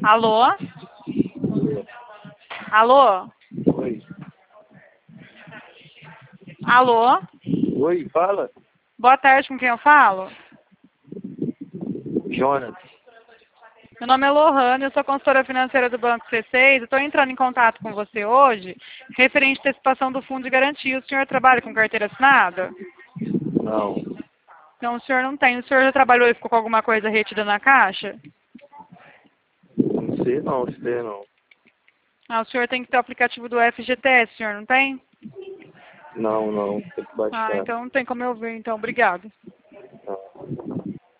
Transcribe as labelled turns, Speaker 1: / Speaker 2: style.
Speaker 1: Alô? Alô?
Speaker 2: Oi.
Speaker 1: Alô?
Speaker 2: Oi, fala.
Speaker 1: Boa tarde, com quem eu falo?
Speaker 2: Jonas.
Speaker 1: Meu nome é Lohane, eu sou consultora financeira do Banco C6. Estou entrando em contato com você hoje, referente à antecipação do fundo de garantia. O senhor trabalha com carteira assinada?
Speaker 2: Não.
Speaker 1: Não, o senhor não tem. O senhor já trabalhou e ficou com alguma coisa retida na caixa?
Speaker 2: Não sei não, sei não.
Speaker 1: Ah, o senhor tem que ter o aplicativo do FGTS, o senhor não tem?
Speaker 2: Não, tem que
Speaker 1: Ah,
Speaker 2: baixar.
Speaker 1: então não tem como eu ver, então. Obrigado.